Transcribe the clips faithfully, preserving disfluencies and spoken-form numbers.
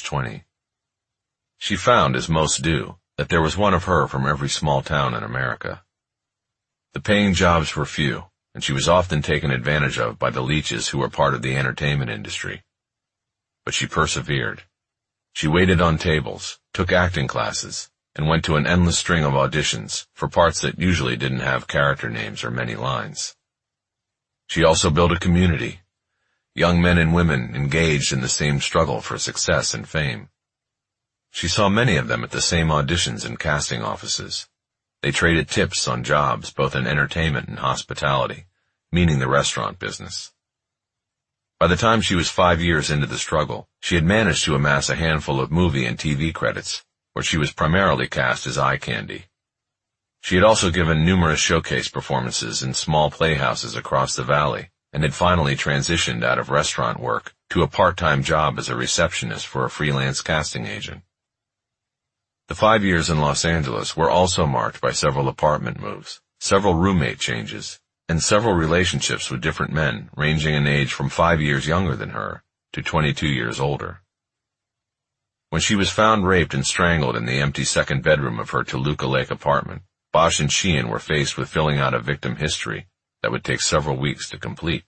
twenty. She found, as most do, that there was one of her from every small town in America. The paying jobs were few, and she was often taken advantage of by the leeches who were part of the entertainment industry. But she persevered. She waited on tables, took acting classes, and went to an endless string of auditions for parts that usually didn't have character names or many lines. She also built a community, young men and women engaged in the same struggle for success and fame. She saw many of them at the same auditions and casting offices. They traded tips on jobs both in entertainment and hospitality, meaning the restaurant business. By the time she was five years into the struggle, she had managed to amass a handful of movie and T V credits, where she was primarily cast as eye candy. She had also given numerous showcase performances in small playhouses across the valley, and had finally transitioned out of restaurant work to a part-time job as a receptionist for a freelance casting agent. The five years in Los Angeles were also marked by several apartment moves, several roommate changes, and several relationships with different men ranging in age from five years younger than her to twenty-two years older. When she was found raped and strangled in the empty second bedroom of her Toluca Lake apartment, Bosch and Sheehan were faced with filling out a victim history that would take several weeks to complete.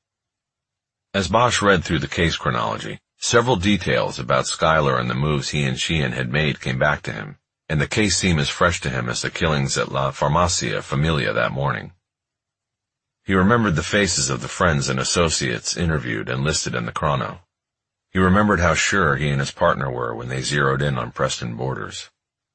As Bosch read through the case chronology, several details about Schuyler and the moves he and Sheehan had made came back to him, and the case seemed as fresh to him as the killings at La Farmacia Familia that morning. He remembered the faces of the friends and associates interviewed and listed in the chrono. He remembered how sure he and his partner were when they zeroed in on Preston Borders.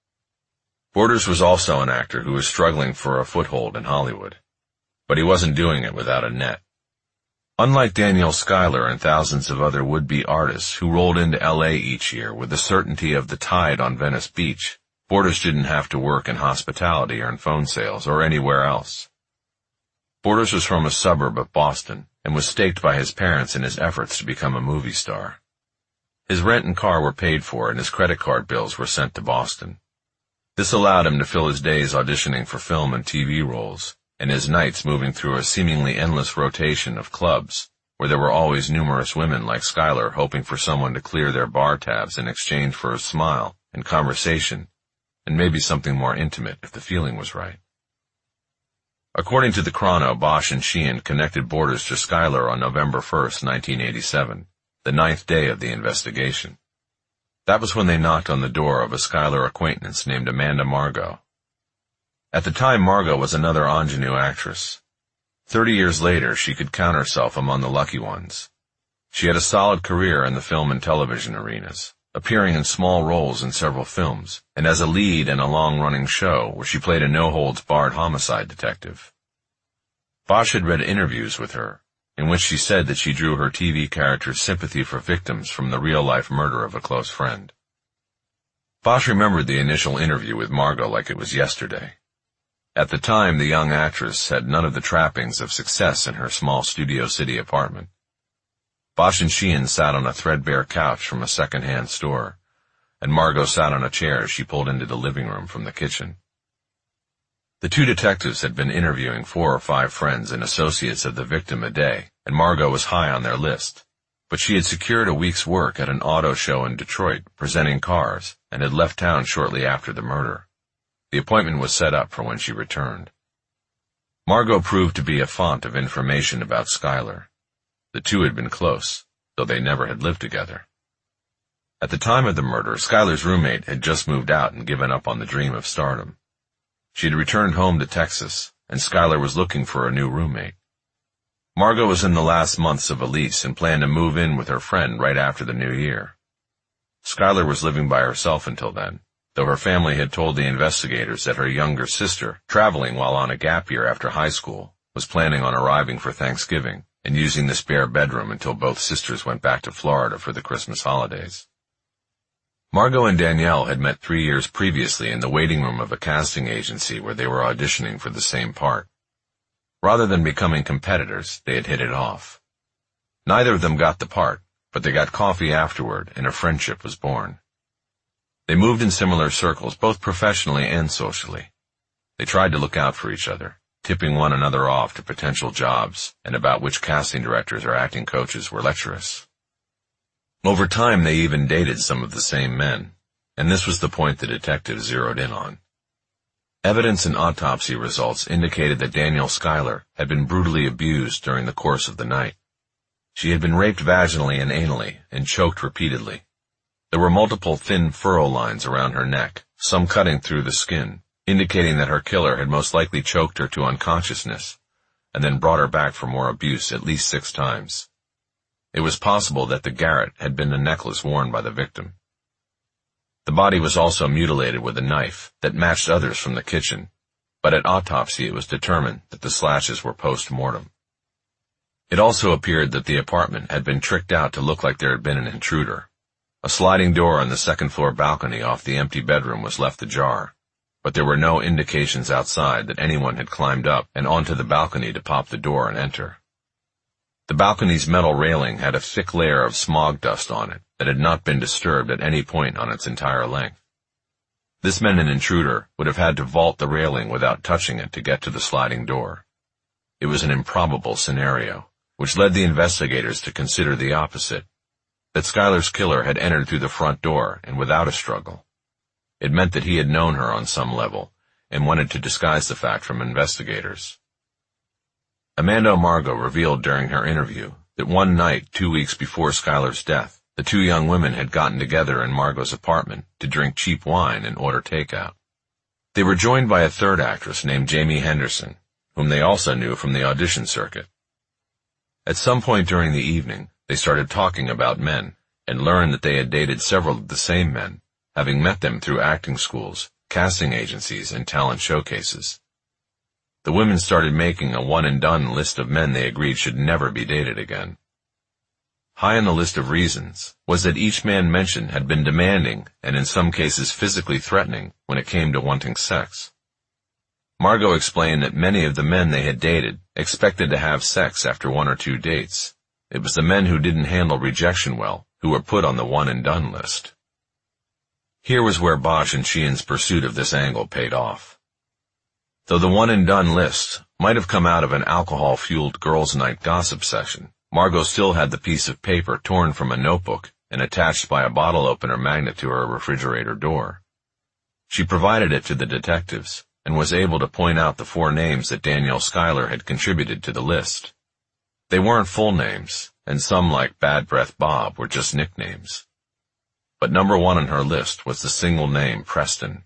Borders was also an actor who was struggling for a foothold in Hollywood, but he wasn't doing it without a net. Unlike Danielle Schuyler and thousands of other would-be artists who rolled into L A each year with the certainty of the tide on Venice Beach, Borders didn't have to work in hospitality or in phone sales or anywhere else. Borders was from a suburb of Boston and was staked by his parents in his efforts to become a movie star. His rent and car were paid for and his credit card bills were sent to Boston. This allowed him to fill his days auditioning for film and T V roles, and his nights moving through a seemingly endless rotation of clubs, where there were always numerous women like Schuyler hoping for someone to clear their bar tabs in exchange for a smile and conversation, and maybe something more intimate if the feeling was right. According to the chrono, Bosch and Sheehan connected Borders to Schuyler on November first, nineteen eighty-seven, the ninth day of the investigation. That was when they knocked on the door of a Schuyler acquaintance named Amanda Margot. At the time, Margot was another ingenue actress. Thirty years later, she could count herself among the lucky ones. She had a solid career in the film and television arenas, appearing in small roles in several films, and as a lead in a long-running show where she played a no-holds-barred homicide detective. Bosch had read interviews with her, in which she said that she drew her T V character's sympathy for victims from the real-life murder of a close friend. Bosch remembered the initial interview with Margot like it was yesterday. At the time, the young actress had none of the trappings of success in her small Studio City apartment. Bosch and Sheehan sat on a threadbare couch from a second-hand store, and Margot sat on a chair as she pulled into the living room from the kitchen. The two detectives had been interviewing four or five friends and associates of the victim a day, and Margot was high on their list, but she had secured a week's work at an auto show in Detroit presenting cars and had left town shortly after the murder. The appointment was set up for when she returned. Margot proved to be a font of information about Schuyler. The two had been close, though they never had lived together. At the time of the murder, Schuyler's roommate had just moved out and given up on the dream of stardom. She had returned home to Texas, and Schuyler was looking for a new roommate. Margot was in the last months of a lease and planned to move in with her friend right after the new year. Schuyler was living by herself until then, though her family had told the investigators that her younger sister, traveling while on a gap year after high school, was planning on arriving for Thanksgiving and using the spare bedroom until both sisters went back to Florida for the Christmas holidays. Margot and Danielle had met three years previously in the waiting room of a casting agency where they were auditioning for the same part. Rather than becoming competitors, they had hit it off. Neither of them got the part, but they got coffee afterward and a friendship was born. They moved in similar circles, both professionally and socially. They tried to look out for each other, tipping one another off to potential jobs and about which casting directors or acting coaches were lecherous. Over time, they even dated some of the same men, and this was the point the detective zeroed in on. Evidence and autopsy results indicated that Danielle Schuyler had been brutally abused during the course of the night. She had been raped vaginally and anally and choked repeatedly. There were multiple thin furrow lines around her neck, some cutting through the skin, indicating that her killer had most likely choked her to unconsciousness and then brought her back for more abuse at least six times. It was possible that the garrote had been the necklace worn by the victim. The body was also mutilated with a knife that matched others from the kitchen, but at autopsy it was determined that the slashes were post-mortem. It also appeared that the apartment had been tricked out to look like there had been an intruder. A sliding door on the second-floor balcony off the empty bedroom was left ajar, but there were no indications outside that anyone had climbed up and onto the balcony to pop the door and enter. The balcony's metal railing had a thick layer of smog dust on it that had not been disturbed at any point on its entire length. This meant an intruder would have had to vault the railing without touching it to get to the sliding door. It was an improbable scenario, which led the investigators to consider the opposite, that Schuyler's killer had entered through the front door and without a struggle. It meant that he had known her on some level and wanted to disguise the fact from investigators. Amanda Margot revealed during her interview that one night, two weeks before Schuyler's death, the two young women had gotten together in Margot's apartment to drink cheap wine and order takeout. They were joined by a third actress named Jamie Henderson, whom they also knew from the audition circuit. At some point during the evening, they started talking about men and learned that they had dated several of the same men, having met them through acting schools, casting agencies, and talent showcases. The women started making a one-and-done list of men they agreed should never be dated again. High on the list of reasons was that each man mentioned had been demanding and in some cases physically threatening when it came to wanting sex. Margot explained that many of the men they had dated expected to have sex after one or two dates. It was the men who didn't handle rejection well who were put on the one-and-done list. Here was where Bosch and Sheehan's pursuit of this angle paid off. Though the one-and-done list might have come out of an alcohol-fueled girls' night gossip session, Margot still had the piece of paper torn from a notebook and attached by a bottle opener magnet to her refrigerator door. She provided it to the detectives and was able to point out the four names that Danielle Schuyler had contributed to the list. They weren't full names, and some like Bad Breath Bob were just nicknames. But number one on her list was the single name Preston.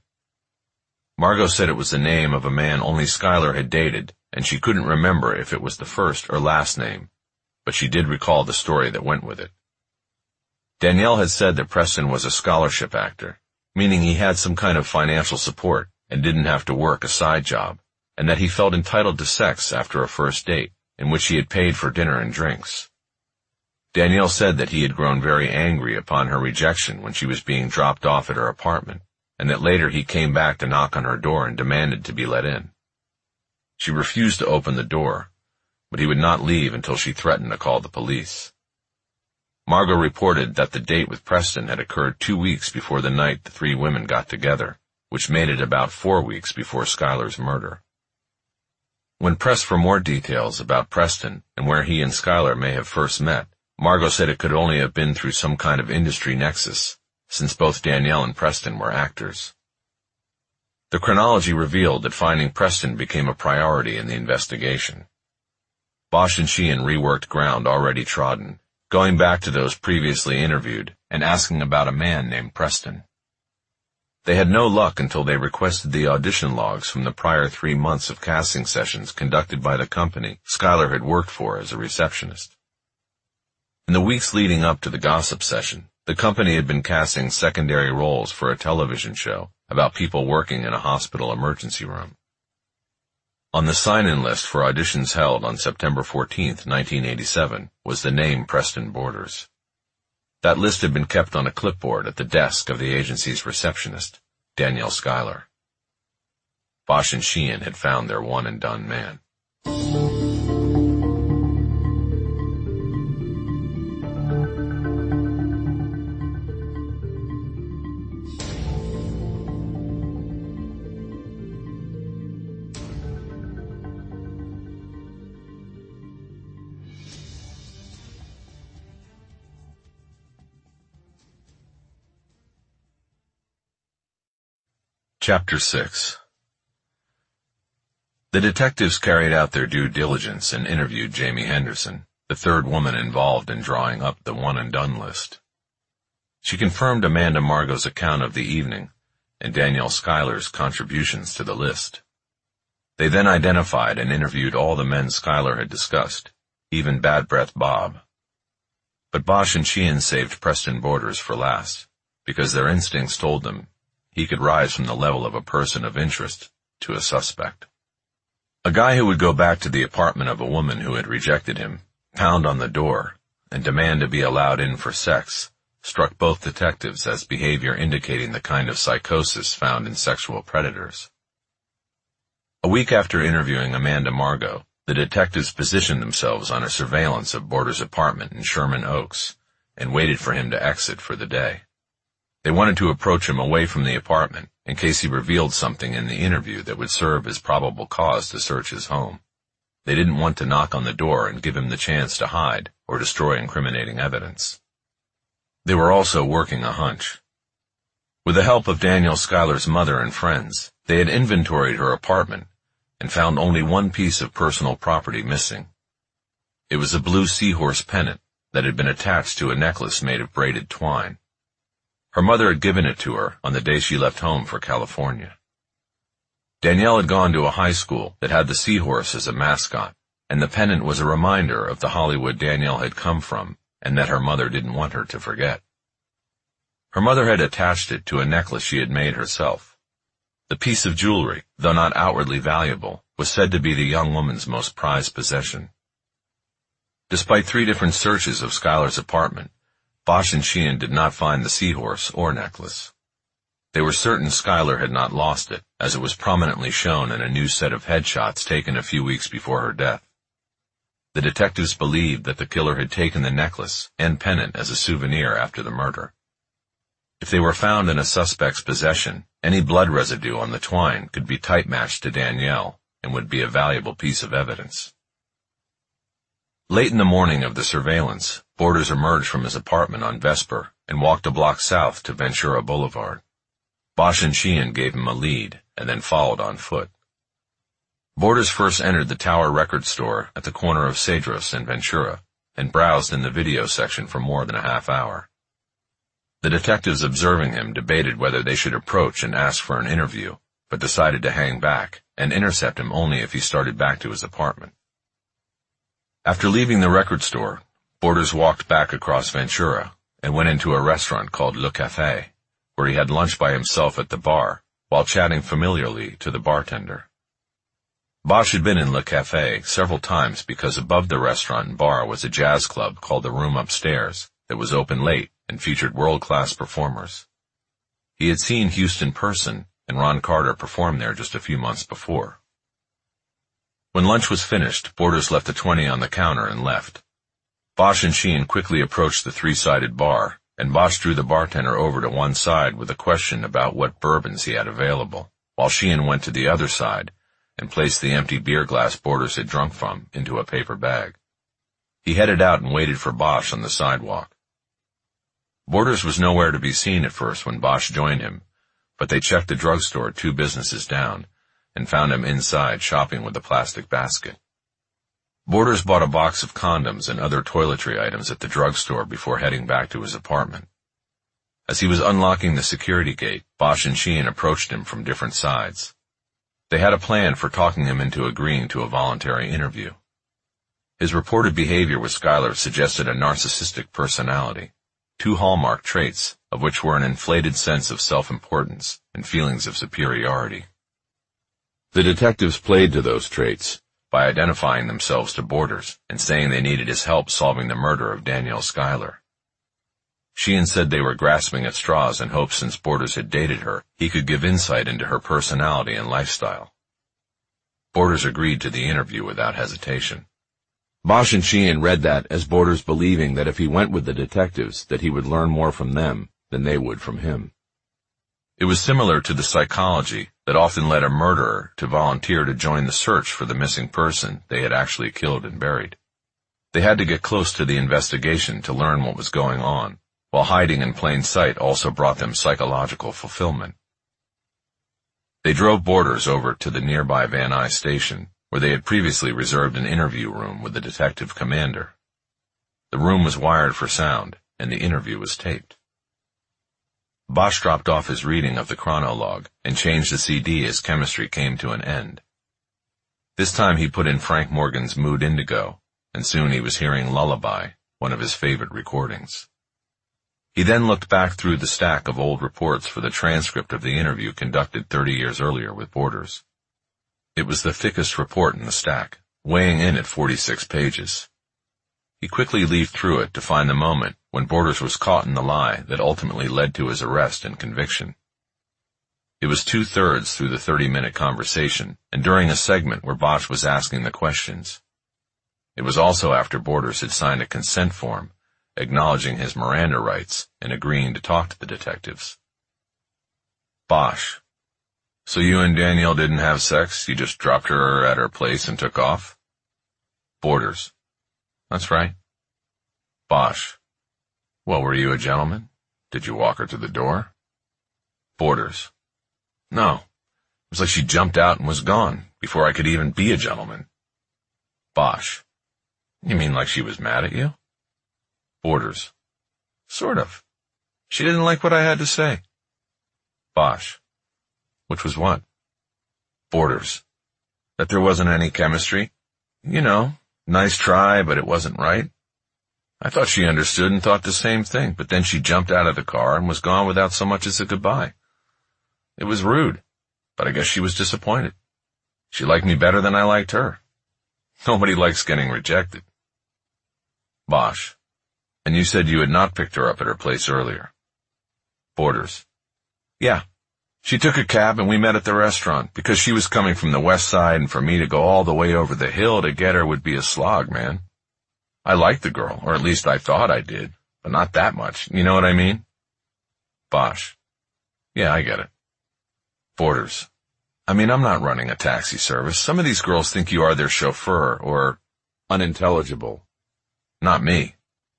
Margot said it was the name of a man only Schuyler had dated, and she couldn't remember if it was the first or last name, but she did recall the story that went with it. Danielle had said that Preston was a scholarship actor, meaning he had some kind of financial support and didn't have to work a side job, and that he felt entitled to sex after a first date, in which he had paid for dinner and drinks. Danielle said that he had grown very angry upon her rejection when she was being dropped off at her apartment, and that later he came back to knock on her door and demanded to be let in. She refused to open the door, but he would not leave until she threatened to call the police. Margot reported that the date with Preston had occurred two weeks before the night the three women got together, which made it about four weeks before Schuyler's murder. When pressed for more details about Preston and where he and Schuyler may have first met, Margot said it could only have been through some kind of industry nexus, since both Danielle and Preston were actors. The chronology revealed that finding Preston became a priority in the investigation. Bosch and Sheehan reworked ground already trodden, going back to those previously interviewed and asking about a man named Preston. They had no luck until they requested the audition logs from the prior three months of casting sessions conducted by the company Schuyler had worked for as a receptionist. In the weeks leading up to the gossip session, the company had been casting secondary roles for a television show about people working in a hospital emergency room. On the sign-in list for auditions held on September fourteenth, nineteen eighty-seven, was the name Preston Borders. That list had been kept on a clipboard at the desk of the agency's receptionist, Danielle Schuyler. Bosch and Sheehan had found their one-and-done man. Chapter six. The detectives carried out their due diligence and interviewed Jamie Henderson, the third woman involved in drawing up the one-and-done list. She confirmed Amanda Margot's account of the evening and Danielle Schuyler's contributions to the list. They then identified and interviewed all the men Schuyler had discussed, even Bad Breath Bob. But Bosch and Sheehan saved Preston Borders for last, because their instincts told them he could rise from the level of a person of interest to a suspect. A guy who would go back to the apartment of a woman who had rejected him, pound on the door, and demand to be allowed in for sex struck both detectives as behavior indicating the kind of psychosis found in sexual predators. A week after interviewing Amanda Margot, the detectives positioned themselves on a surveillance of Borders' apartment in Sherman Oaks and waited for him to exit for the day. They wanted to approach him away from the apartment in case he revealed something in the interview that would serve as probable cause to search his home. They didn't want to knock on the door and give him the chance to hide or destroy incriminating evidence. They were also working a hunch. With the help of Danielle Schuyler's mother and friends, they had inventoried her apartment and found only one piece of personal property missing. It was a blue seahorse pennant that had been attached to a necklace made of braided twine. Her mother had given it to her on the day she left home for California. Danielle had gone to a high school that had the seahorse as a mascot, and the pennant was a reminder of the Hollywood Danielle had come from and that her mother didn't want her to forget. Her mother had attached it to a necklace she had made herself. The piece of jewelry, though not outwardly valuable, was said to be the young woman's most prized possession. Despite three different searches of Schuyler's apartment, Bosch and Sheehan did not find the seahorse or necklace. They were certain Schuyler had not lost it, as it was prominently shown in a new set of headshots taken a few weeks before her death. The detectives believed that the killer had taken the necklace and pennant as a souvenir after the murder. If they were found in a suspect's possession, any blood residue on the twine could be type-matched to Danielle and would be a valuable piece of evidence. Late in the morning of the surveillance, Borders emerged from his apartment on Vesper and walked a block south to Ventura Boulevard. Bosch and Sheehan gave him a lead and then followed on foot. Borders first entered the Tower Record Store at the corner of Cedros and Ventura and browsed in the video section for more than a half hour. The detectives observing him debated whether they should approach and ask for an interview, but decided to hang back and intercept him only if he started back to his apartment. After leaving the record store, Borders walked back across Ventura and went into a restaurant called Le Café, where he had lunch by himself at the bar while chatting familiarly to the bartender. Bosch had been in Le Café several times because above the restaurant and bar was a jazz club called the Room Upstairs that was open late and featured world-class performers. He had seen Houston Person and Ron Carter perform there just a few months before. When lunch was finished, Borders left the twenty on the counter and left. Bosch and Sheehan quickly approached the three-sided bar, and Bosch drew the bartender over to one side with a question about what bourbons he had available, while Sheehan went to the other side and placed the empty beer glass Borders had drunk from into a paper bag. He headed out and waited for Bosch on the sidewalk. Borders was nowhere to be seen at first when Bosch joined him, but they checked the drugstore two businesses down and found him inside shopping with a plastic basket. Borders bought a box of condoms and other toiletry items at the drugstore before heading back to his apartment. As he was unlocking the security gate, Bosch and Sheehan approached him from different sides. They had a plan for talking him into agreeing to a voluntary interview. His reported behavior with Schuyler suggested a narcissistic personality, two hallmark traits of which were an inflated sense of self-importance and feelings of superiority. The detectives played to those traits by identifying themselves to Borders and saying they needed his help solving the murder of Danielle Schuyler. Sheehan said they were grasping at straws in hopes since Borders had dated her, he could give insight into her personality and lifestyle. Borders agreed to the interview without hesitation. Bosch and Sheehan read that as Borders believing that if he went with the detectives that he would learn more from them than they would from him. It was similar to the psychology that often led a murderer to volunteer to join the search for the missing person they had actually killed and buried. They had to get close to the investigation to learn what was going on, while hiding in plain sight also brought them psychological fulfillment. They drove Borders over to the nearby Van Nuys station, where they had previously reserved an interview room with the detective commander. The room was wired for sound, and the interview was taped. Bosch dropped off his reading of the chronologue and changed the C D as chemistry came to an end. This time he put in Frank Morgan's Mood Indigo, and soon he was hearing Lullaby, one of his favorite recordings. He then looked back through the stack of old reports for the transcript of the interview conducted thirty years earlier with Borders. It was the thickest report in the stack, weighing in at forty-six pages. He quickly leafed through it to find the moment when Borders was caught in the lie that ultimately led to his arrest and conviction. It was two-thirds through the thirty-minute conversation, and during a segment where Bosch was asking the questions. It was also after Borders had signed a consent form, acknowledging his Miranda rights and agreeing to talk to the detectives. Bosch: So you and Danielle didn't have sex, you just dropped her at her place and took off? Borders: That's right. Bosch: Well, were you a gentleman? Did you walk her to the door? Borders: No. It was like she jumped out and was gone, before I could even be a gentleman. Bosch: You mean like she was mad at you? Borders: Sort of. She didn't like what I had to say. Bosch: Which was what? Borders: That there wasn't any chemistry. You know, nice try, but it wasn't right. I thought she understood and thought the same thing, but then she jumped out of the car and was gone without so much as a goodbye. It was rude, but I guess she was disappointed. She liked me better than I liked her. Nobody likes getting rejected. Bosch: And you said you had not picked her up at her place earlier. Borders: Yeah. She took a cab and we met at the restaurant, because she was coming from the west side and for me to go all the way over the hill to get her would be a slog, man. I liked the girl, or at least I thought I did, but not that much, you know what I mean? Bosch: Yeah, I get it. Borders: I mean, I'm not running a taxi service. Some of these girls think you are their chauffeur, or unintelligible. Not me.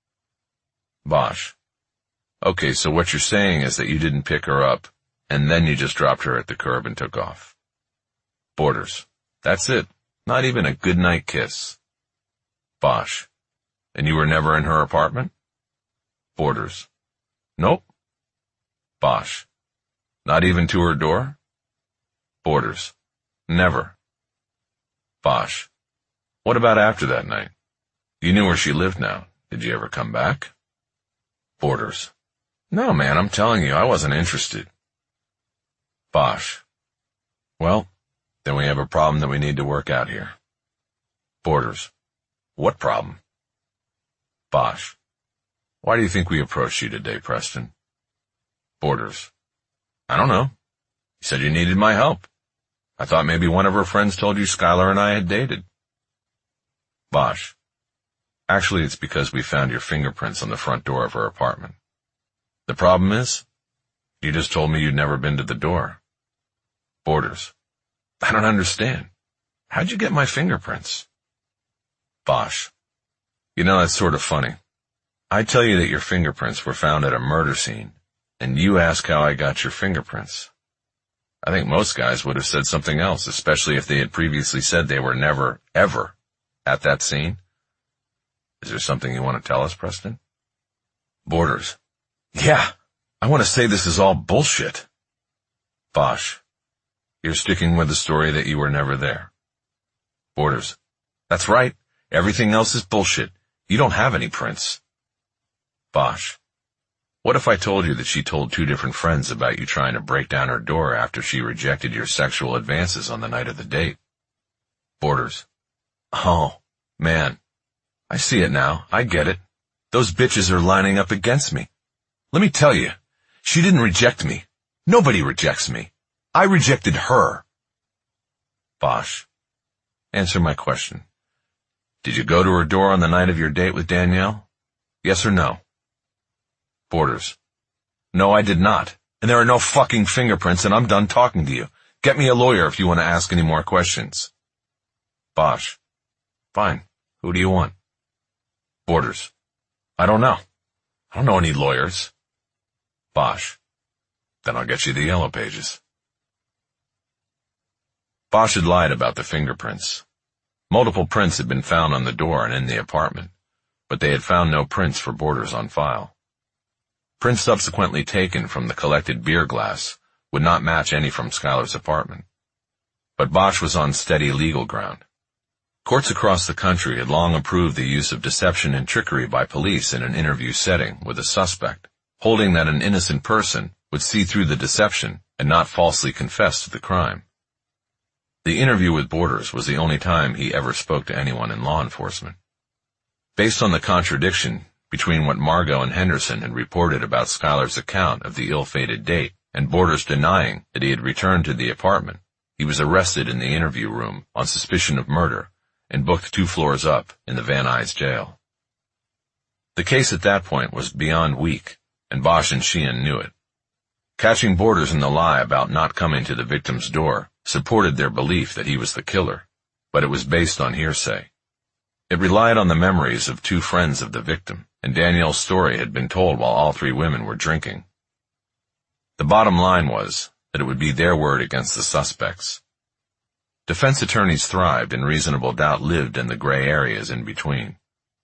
Bosch: Okay, so what you're saying is that you didn't pick her up, and then you just dropped her at the curb and took off. Borders: That's it. Not even a goodnight kiss. Bosch: And you were never in her apartment? Borders: Nope. Bosch: Not even to her door? Borders: Never. Bosch: What about after that night? You knew where she lived now. Did you ever come back? Borders: No, man, I'm telling you, I wasn't interested. Bosch: Well, then we have a problem that we need to work out here. Borders: What problem? Bosch: Why do you think we approached you today, Preston? Borders: I don't know. You said you needed my help. I thought maybe one of her friends told you Skylar and I had dated. Bosch: Actually, it's because we found your fingerprints on the front door of her apartment. The problem is, you just told me you'd never been to the door. Borders: I don't understand. How'd you get my fingerprints? Bosch: You know, that's sort of funny. I tell you that your fingerprints were found at a murder scene, and you ask how I got your fingerprints. I think most guys would have said something else, especially if they had previously said they were never, ever at that scene. Is there something you want to tell us, Preston? Borders: Yeah, I want to say this is all bullshit. Bosch: You're sticking with the story that you were never there. Borders: That's right. Everything else is bullshit. You don't have any prints. Bosch: What if I told you that she told two different friends about you trying to break down her door after she rejected your sexual advances on the night of the date? Borders: Oh, man. I see it now. I get it. Those bitches are lining up against me. Let me tell you, she didn't reject me. Nobody rejects me. I rejected her. Bosch: Answer my question. Did you go to her door on the night of your date with Danielle? Yes or no? Borders: No, I did not. And there are no fucking fingerprints, and I'm done talking to you. Get me a lawyer if you want to ask any more questions. Bosch: Fine. Who do you want? Borders: I don't know. I don't know any lawyers. Bosch: Then I'll get you the yellow pages. Bosch had lied about the fingerprints. Multiple prints had been found on the door and in the apartment, but they had found no prints for Borders on file. Prints subsequently taken from the collected beer glass would not match any from Schuyler's apartment. But Bosch was on steady legal ground. Courts across the country had long approved the use of deception and trickery by police in an interview setting with a suspect, holding that an innocent person would see through the deception and not falsely confess to the crime. The interview with Borders was the only time he ever spoke to anyone in law enforcement. Based on the contradiction between what Margot and Henderson had reported about Schuyler's account of the ill-fated date and Borders denying that he had returned to the apartment, he was arrested in the interview room on suspicion of murder and booked two floors up in the Van Nuys jail. The case at that point was beyond weak, and Bosch and Sheehan knew it. Catching Borders in the lie about not coming to the victim's door supported their belief that he was the killer, but it was based on hearsay. It relied on the memories of two friends of the victim, and Danielle's story had been told while all three women were drinking. The bottom line was that it would be their word against the suspects. Defense attorneys thrived and reasonable doubt lived in the gray areas in between.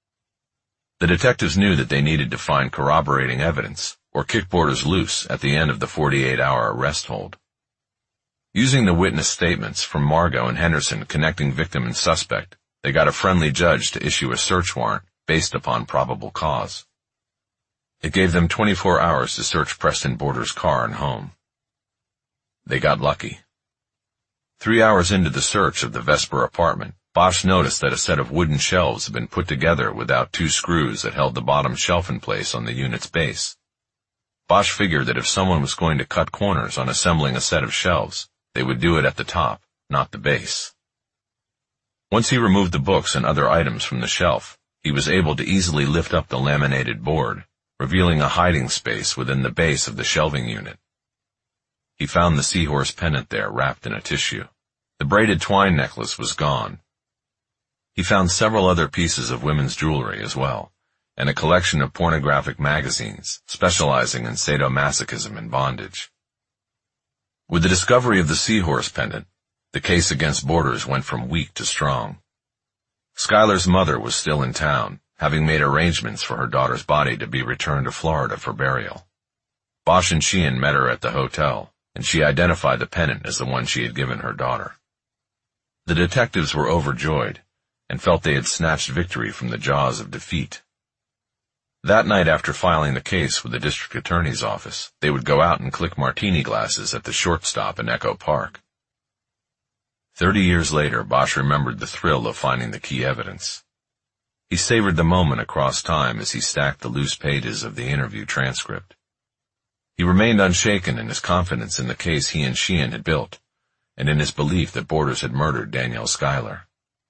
The detectives knew that they needed to find corroborating evidence or kick Borders loose at the end of the forty-eight hour arrest hold. Using the witness statements from Margot and Henderson connecting victim and suspect, they got a friendly judge to issue a search warrant based upon probable cause. It gave them twenty-four hours to search Preston Borders' car and home. They got lucky. Three hours into the search of the Vesper apartment, Bosch noticed that a set of wooden shelves had been put together without two screws that held the bottom shelf in place on the unit's base. Bosch figured that if someone was going to cut corners on assembling a set of shelves, they would do it at the top, not the base. Once he removed the books and other items from the shelf, he was able to easily lift up the laminated board, revealing a hiding space within the base of the shelving unit. He found the seahorse pendant there wrapped in a tissue. The braided twine necklace was gone. He found several other pieces of women's jewelry as well, and a collection of pornographic magazines specializing in sadomasochism and bondage. With the discovery of the seahorse pendant, the case against Borders went from weak to strong. Schuyler's mother was still in town, having made arrangements for her daughter's body to be returned to Florida for burial. Bosch and Sheehan met her at the hotel, and she identified the pendant as the one she had given her daughter. The detectives were overjoyed, and felt they had snatched victory from the jaws of defeat. That night, after filing the case with the district attorney's office, they would go out and click martini glasses at the shortstop in Echo Park. Thirty years later, Bosch remembered the thrill of finding the key evidence. He savored the moment across time as he stacked the loose pages of the interview transcript. He remained unshaken in his confidence in the case he and Sheehan had built, and in his belief that Borders had murdered Danielle Schuyler.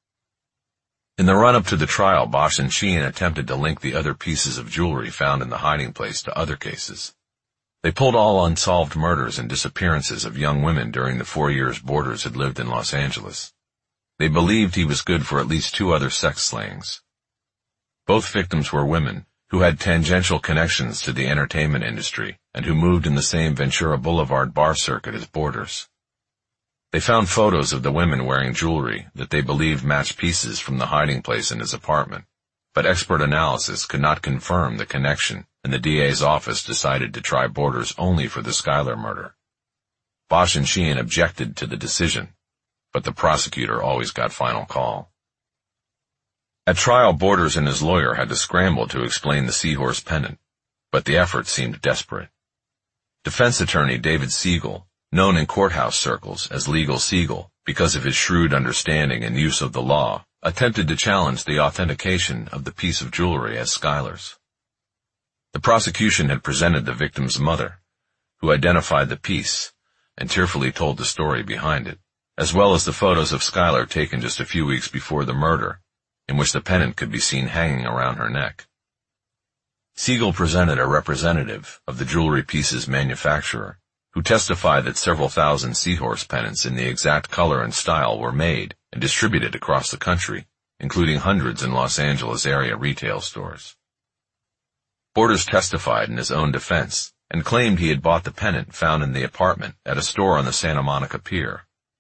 In the run-up to the trial, Bosch and Sheehan attempted to link the other pieces of jewelry found in the hiding place to other cases. They pulled all unsolved murders and disappearances of young women during the four years Borders had lived in Los Angeles. They believed he was good for at least two other sex slayings. Both victims were women who had tangential connections to the entertainment industry and who moved in the same Ventura Boulevard bar circuit as Borders. They found photos of the women wearing jewelry that they believed matched pieces from the hiding place in his apartment, but expert analysis could not confirm the connection, and the D A's office decided to try Borders only for the Schuyler murder. Bosch and Sheehan objected to the decision, but the prosecutor always got final call. At trial, Borders and his lawyer had to scramble to explain the seahorse pendant, but the effort seemed desperate. Defense attorney David Siegel, known in courthouse circles as Legal Siegel because of his shrewd understanding and use of the law, attempted to challenge the authentication of the piece of jewelry as Schuyler's. The prosecution had presented the victim's mother, who identified the piece and tearfully told the story behind it, as well as the photos of Schuyler taken just a few weeks before the murder, in which the pendant could be seen hanging around her neck. Siegel presented a representative of the jewelry piece's manufacturer, who testified that several thousand seahorse pendants in the exact color and style were made and distributed across the country, including hundreds in Los Angeles area retail stores. Borders testified in his own defense and claimed he had bought the pendant found in the apartment at a store on the Santa Monica Pier.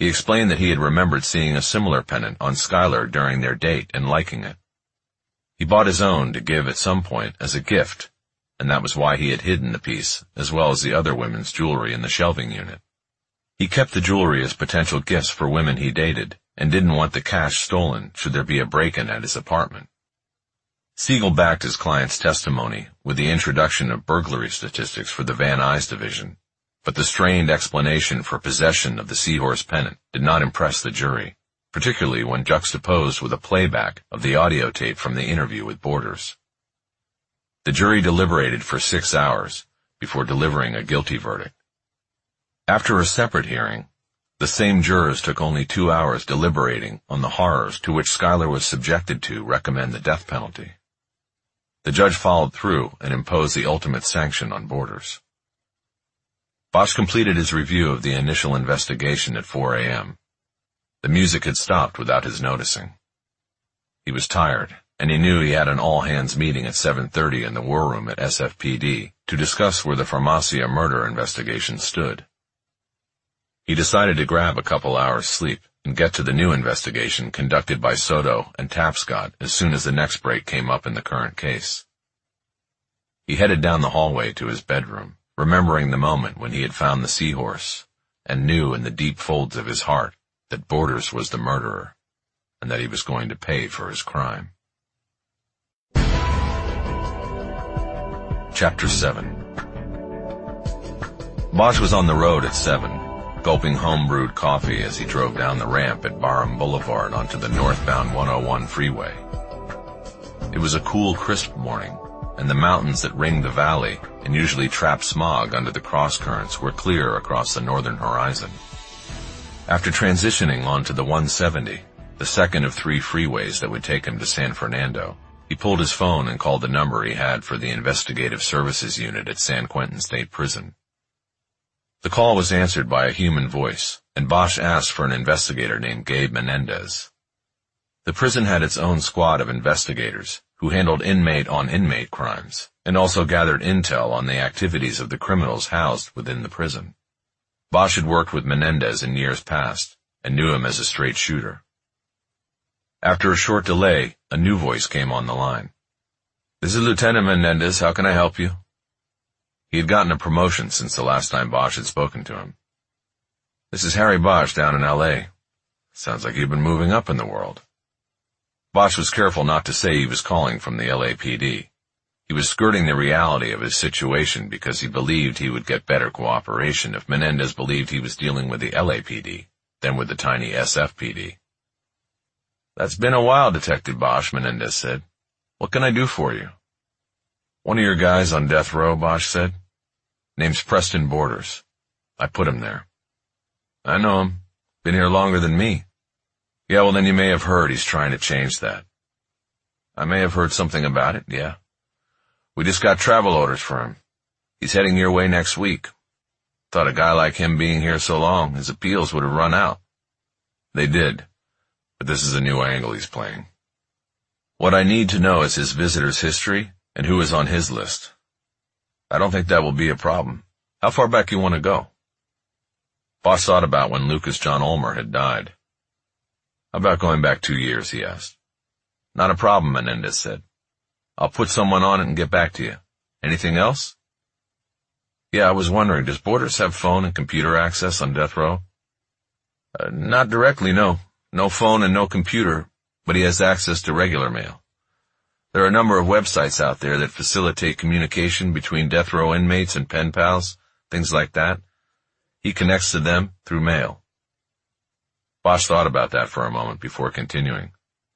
He explained that he had remembered seeing a similar pennant on Skylar during their date and liking it. He bought his own to give at some point as a gift, and that was why he had hidden the piece, as well as the other women's jewelry in the shelving unit. He kept the jewelry as potential gifts for women he dated, and didn't want the cash stolen should there be a break-in at his apartment. Siegel backed his client's testimony with the introduction of burglary statistics for the Van Nuys division, but the strained explanation for possession of the Seahorse pennant did not impress the jury, particularly when juxtaposed with a playback of the audio tape from the interview with Borders. The jury deliberated for six hours before delivering a guilty verdict. After a separate hearing, the same jurors took only two hours deliberating on the horrors to which Skylar was subjected to recommend the death penalty. The judge followed through and imposed the ultimate sanction on Borders. Bosch completed his review of the initial investigation at four a m The music had stopped without his noticing. He was tired, and he knew he had an all-hands meeting at seven thirty in the war room at S F P D to discuss where the Farmacia murder investigation stood. He decided to grab a couple hours' sleep and get to the new investigation conducted by Soto and Tapscott as soon as the next break came up in the current case. He headed down the hallway to his bedroom, remembering the moment when he had found the Seahorse, and knew in the deep folds of his heart that Borders was the murderer, and that he was going to pay for his crime. Chapter seven. Bosch was on the road at seven, gulping home-brewed coffee as he drove down the ramp at Barham Boulevard onto the northbound one oh one freeway. It was a cool, crisp morning, and the mountains that ring the valley and usually trap smog under the cross-currents were clear across the northern horizon. After transitioning onto the one seventy, the second of three freeways that would take him to San Fernando, he pulled his phone and called the number he had for the Investigative Services Unit at San Quentin State Prison. The call was answered by a human voice, and Bosch asked for an investigator named Gabe Menendez. The prison had its own squad of investigators who handled inmate-on-inmate crimes, and also gathered intel on the activities of the criminals housed within the prison. Bosch had worked with Menendez in years past, and knew him as a straight shooter. After a short delay, a new voice came on the line. "This is Lieutenant Menendez. How can I help you?" He had gotten a promotion since the last time Bosch had spoken to him. "This is Harry Bosch down in L A Sounds like you've been moving up in the world." Bosch was careful not to say he was calling from the L A P D. He was skirting the reality of his situation because he believed he would get better cooperation if Menendez believed he was dealing with the L A P D than with the tiny S F P D. "That's been a while, Detective Bosch," Menendez said. "What can I do for you?" "One of your guys on death row," Bosch said. "Name's Preston Borders. I put him there." "I know him. Been here longer than me." "Yeah, well then you may have heard he's trying to change that." "I may have heard something about it, yeah. We just got travel orders for him. He's heading your way next week. Thought a guy like him being here so long, his appeals would have run out." "They did, but this is a new angle he's playing. What I need to know is his visitor's history and who is on his list." "I don't think that will be a problem. How far back you want to go?" Bosch thought about when Lucas John Ulmer had died. "How about going back two years, he asked. "Not a problem," Menendez said. "I'll put someone on it and get back to you. Anything else?" "Yeah, I was wondering, does Borders have phone and computer access on death row?" Uh, not directly, no. No phone and no computer, but he has access to regular mail. There are a number of websites out there that facilitate communication between death row inmates and pen pals, things like that. He connects to them through mail." Bosch thought about that for a moment before continuing.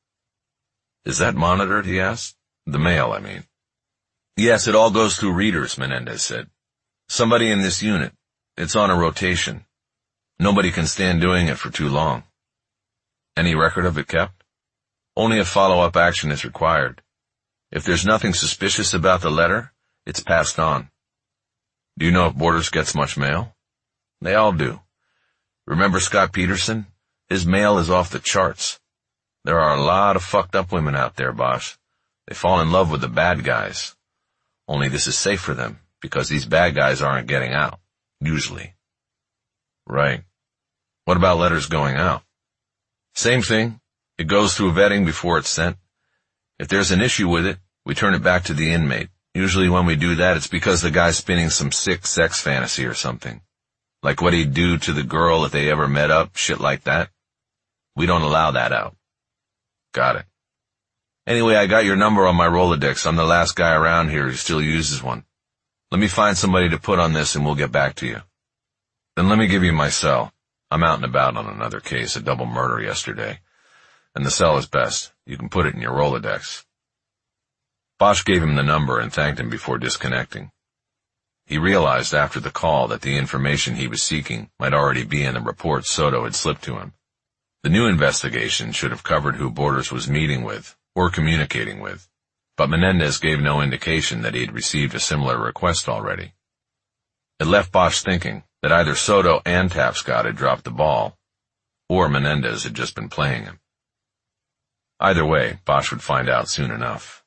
"Is that monitored?" he asked. "The mail, I mean." "Yes, it all goes through readers," Menendez said. "Somebody in this unit. It's on a rotation. Nobody can stand doing it for too long." "Any record of it kept?" "Only if follow-up action is required. If there's nothing suspicious about the letter, it's passed on." "Do you know if Borders gets much mail?" "They all do. Remember Scott Peterson? His mail is off the charts. There are a lot of fucked up women out there, Bosch. They fall in love with the bad guys. Only this is safe for them, because these bad guys aren't getting out. Usually." "Right. What about letters going out? Same thing. It goes through vetting before it's sent. If there's an issue with it, we turn it back to the inmate. Usually when we do that, it's because the guy's spinning some sick sex fantasy or something. Like what he'd do to the girl if they ever met up, shit like that. We don't allow that out. Got it. Anyway, I got your number on my Rolodex. I'm the last guy around here who still uses one. Let me find somebody to put on this and we'll get back to you. Then let me give you my cell. I'm out and about on another case, a double murder yesterday. And the cell is best. You can put it in your Rolodex. Bosch gave him the number and thanked him before disconnecting. He realized after the call that the information he was seeking might already be in the report Soto had slipped to him. The new investigation should have covered who Borders was meeting with or communicating with, but Menendez gave no indication that he had received a similar request already. It left Bosch thinking that either Soto and Tapscott had dropped the ball, or Menendez had just been playing him. Either way, Bosch would find out soon enough.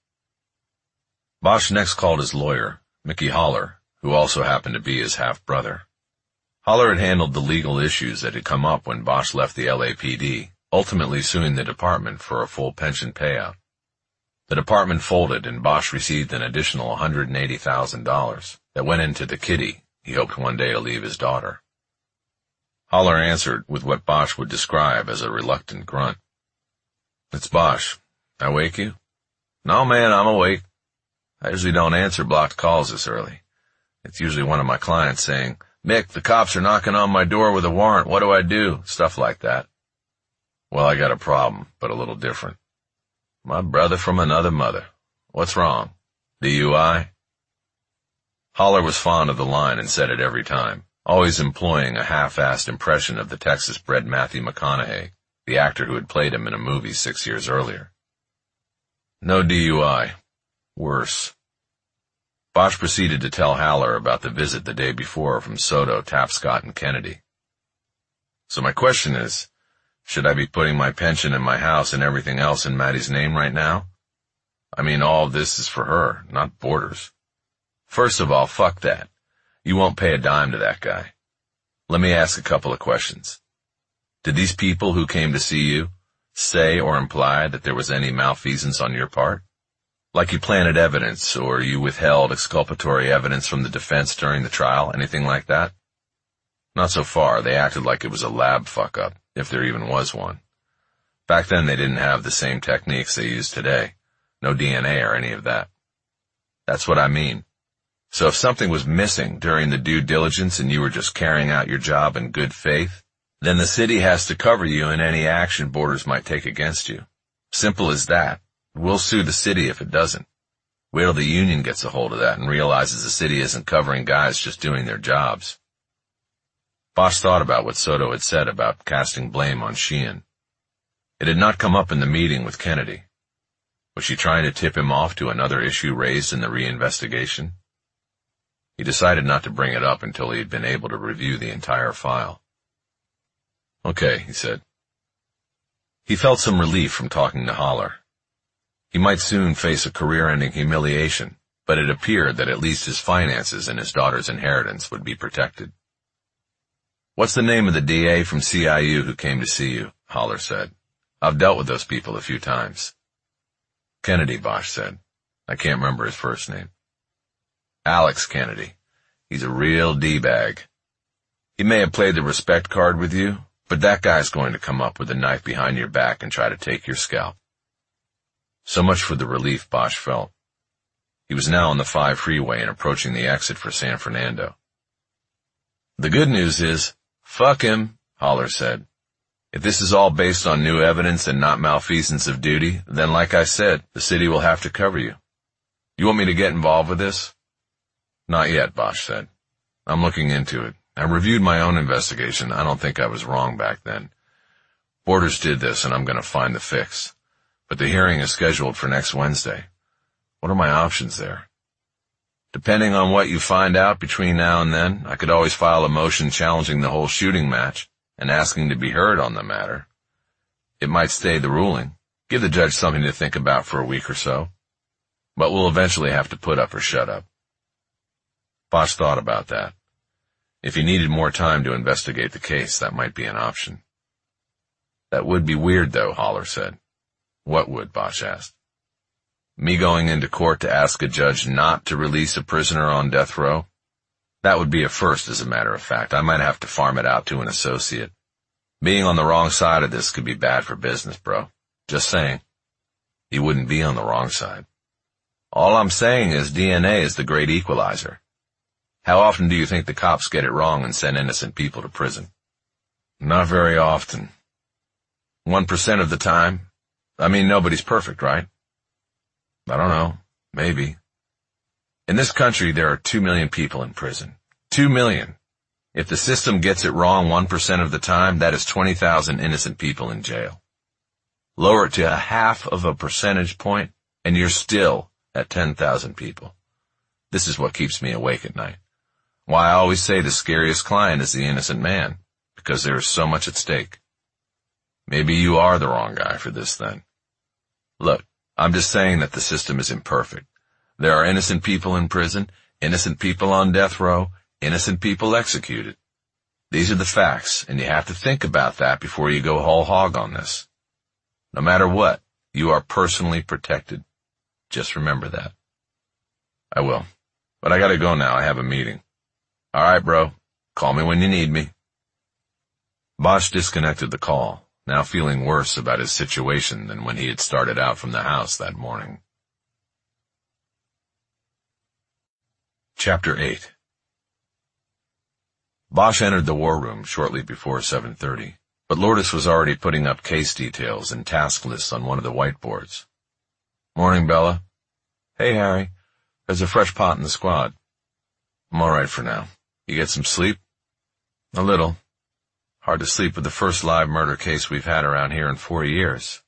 Bosch next called his lawyer, Mickey Holler, who also happened to be his half-brother. Holler had handled the legal issues that had come up when Bosch left the L A P D, ultimately suing the department for a full pension payout. The department folded and Bosch received an additional one hundred eighty thousand dollars that went into the kitty he hoped one day to leave his daughter. Holler answered with what Bosch would describe as a reluctant grunt. It's Bosch. I wake you? No, man, I'm awake. I usually don't answer blocked calls this early. It's usually one of my clients saying, Mick, the cops are knocking on my door with a warrant. What do I do? Stuff like that. Well, I got a problem, but a little different. My brother from another mother. What's wrong? D U I? Holler was fond of the line and said it every time, always employing a half-assed impression of the Texas-bred Matthew McConaughey, the actor who had played him in a movie six years earlier. No D U I. Worse. Bosch proceeded to tell Haller about the visit the day before from Soto, Tapscott, and Kennedy. So my question is, should I be putting my pension and my house and everything else in Maddie's name right now? I mean, all of this is for her, not Borders. First of all, fuck that. You won't pay a dime to that guy. Let me ask a couple of questions. Did these people who came to see you say or imply that there was any malfeasance on your part? Like you planted evidence, or you withheld exculpatory evidence from the defense during the trial, anything like that? Not so far. They acted like it was a lab fuck-up, if there even was one. Back then they didn't have the same techniques they use today. No D N A or any of that. That's what I mean. So if something was missing during the due diligence and you were just carrying out your job in good faith, then the city has to cover you in any action Borders might take against you. Simple as that. We'll sue the city if it doesn't. Wait till the union gets a hold of that and realizes the city isn't covering guys just doing their jobs. Bosch thought about what Soto had said about casting blame on Sheehan. It had not come up in the meeting with Kennedy. Was she trying to tip him off to another issue raised in the reinvestigation? He decided not to bring it up until he had been able to review the entire file. Okay, he said. He felt some relief from talking to Holler. He might soon face a career-ending humiliation, but it appeared that at least his finances and his daughter's inheritance would be protected. What's the name of the D A from C I U who came to see you? Holler said. I've dealt with those people a few times. Kennedy, Bosch said. I can't remember his first name. Alex Kennedy. He's a real D-bag. He may have played the respect card with you, but that guy's going to come up with a knife behind your back and try to take your scalp. So much for the relief Bosch felt. He was now on the five freeway and approaching the exit for San Fernando. The good news is, fuck him, Holler said. If this is all based on new evidence and not malfeasance of duty, then like I said, the city will have to cover you. You want me to get involved with this? Not yet, Bosch said. I'm looking into it. I reviewed my own investigation. I don't think I was wrong back then. Borders did this and I'm going to find the fix. But the hearing is scheduled for next Wednesday. What are my options there? Depending on what you find out between now and then, I could always file a motion challenging the whole shooting match and asking to be heard on the matter. It might stay the ruling, give the judge something to think about for a week or so, but we'll eventually have to put up or shut up. Bosch thought about that. If he needed more time to investigate the case, that might be an option. That would be weird, though, Haller said. What would, Bosch asked. Me going into court to ask a judge not to release a prisoner on death row? That would be a first, as a matter of fact. I might have to farm it out to an associate. Being on the wrong side of this could be bad for business, bro. Just saying. You wouldn't be on the wrong side. All I'm saying is D N A is the great equalizer. How often do you think the cops get it wrong and send innocent people to prison? Not very often. One percent of the time. I mean, nobody's perfect, right? I don't know. Maybe. In this country, there are two million people in prison. Two million. If the system gets it wrong one percent of the time, that is twenty thousand innocent people in jail. Lower it to a half of a percentage point, and you're still at ten thousand people. This is what keeps me awake at night. Why I always say the scariest client is the innocent man, because there is so much at stake. Maybe you are the wrong guy for this then. Look, I'm just saying that the system is imperfect. There are innocent people in prison, innocent people on death row, innocent people executed. These are the facts, and you have to think about that before you go whole hog on this. No matter what, you are personally protected. Just remember that. I will. But I gotta go now. I have a meeting. All right, bro. Call me when you need me. Bosch disconnected the call, now feeling worse about his situation than when he had started out from the house that morning. Chapter eight. Bosch entered the war room shortly before seven thirty, but Lourdes was already putting up case details and task lists on one of the whiteboards. Morning, Bella. Hey, Harry. There's a fresh pot in the squad. I'm all right for now. You get some sleep? A little. Hard to sleep with the first live murder case we've had around here in four years.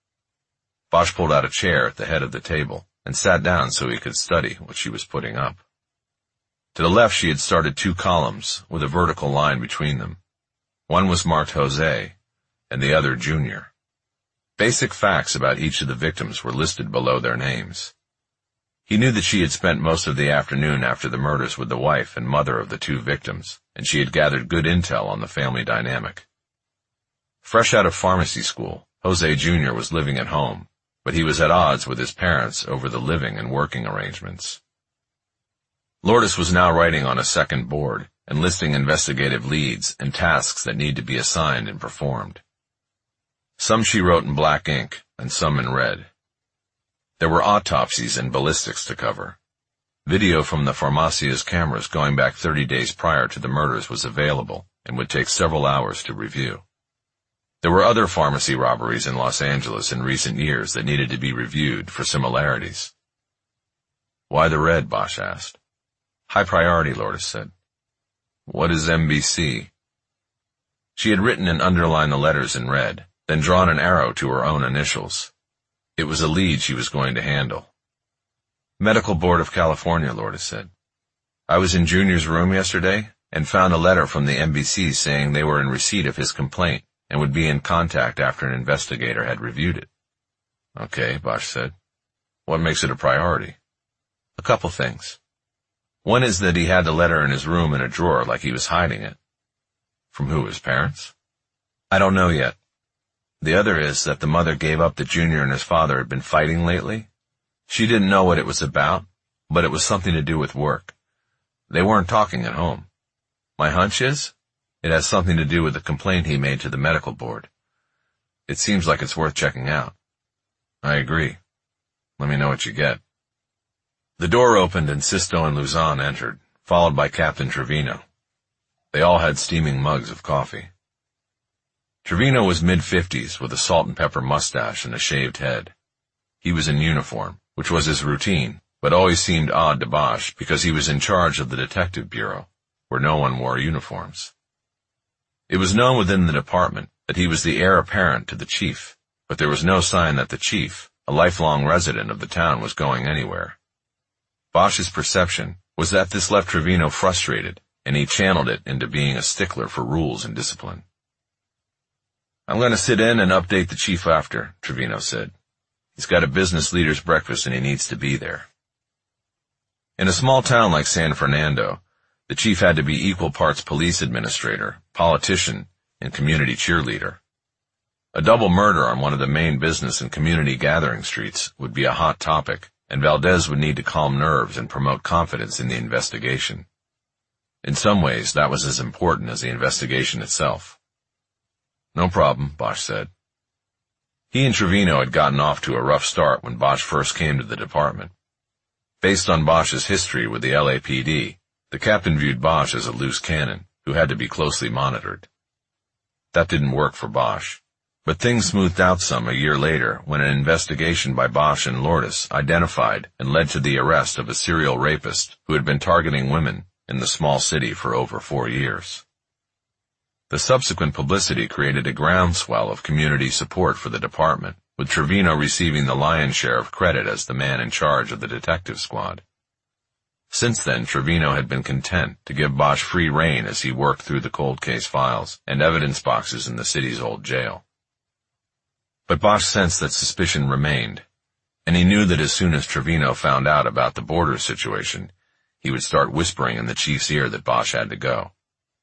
Bosch pulled out a chair at the head of the table and sat down so he could study what she was putting up. To the left she had started two columns with a vertical line between them. One was marked Jose, and the other Junior. Basic facts about each of the victims were listed below their names. He knew that she had spent most of the afternoon after the murders with the wife and mother of the two victims, and she had gathered good intel on the family dynamic. Fresh out of pharmacy school, Jose Junior was living at home, but he was at odds with his parents over the living and working arrangements. Lourdes was now writing on a second board and listing investigative leads and tasks that need to be assigned and performed. Some she wrote in black ink and some in red. There were autopsies and ballistics to cover. Video from the Farmacia's cameras going back thirty days prior to the murders was available and would take several hours to review. There were other pharmacy robberies in Los Angeles in recent years that needed to be reviewed for similarities. Why the red? Bosch asked. High priority, Lourdes said. What is M B C? She had written and underlined the letters in red, then drawn an arrow to her own initials. It was a lead she was going to handle. Medical Board of California, Lourdes said. I was in Junior's room yesterday and found a letter from the M B C saying they were in receipt of his complaint and would be in contact after an investigator had reviewed it. Okay, Bosch said. What makes it a priority? A couple things. One is that he had the letter in his room in a drawer like he was hiding it. From who, his parents? I don't know yet. The other is that the mother gave up that Junior and his father had been fighting lately. She didn't know what it was about, but it was something to do with work. They weren't talking at home. My hunch is, it has something to do with the complaint he made to the medical board. It seems like it's worth checking out. I agree. Let me know what you get. The door opened and Sisto and Luzon entered, followed by Captain Trevino. They all had steaming mugs of coffee. Trevino was mid-fifties with a salt and pepper mustache and a shaved head. He was in uniform, which was his routine, but always seemed odd to Bosch because he was in charge of the detective bureau, where no one wore uniforms. It was known within the department that he was the heir apparent to the chief, but there was no sign that the chief, a lifelong resident of the town, was going anywhere. Bosch's perception was that this left Trevino frustrated, and he channeled it into being a stickler for rules and discipline. I'm going to sit in and update the chief after, Trevino said. He's got a business leader's breakfast and he needs to be there. In a small town like San Fernando, The chief had to be equal parts police administrator, politician, and community cheerleader. A double murder on one of the main business and community gathering streets would be a hot topic, and Valdez would need to calm nerves and promote confidence in the investigation. In some ways, that was as important as the investigation itself. No problem, Bosch said. He and Trevino had gotten off to a rough start when Bosch first came to the department. Based on Bosch's history with the L A P D, the captain viewed Bosch as a loose cannon who had to be closely monitored. That didn't work for Bosch. But things smoothed out some a year later when an investigation by Bosch and Lourdes identified and led to the arrest of a serial rapist who had been targeting women in the small city for over four years. The subsequent publicity created a groundswell of community support for the department, with Trevino receiving the lion's share of credit as the man in charge of the detective squad. Since then, Trevino had been content to give Bosch free rein as he worked through the cold case files and evidence boxes in the city's old jail. But Bosch sensed that suspicion remained, and he knew that as soon as Trevino found out about the border situation, he would start whispering in the chief's ear that Bosch had to go.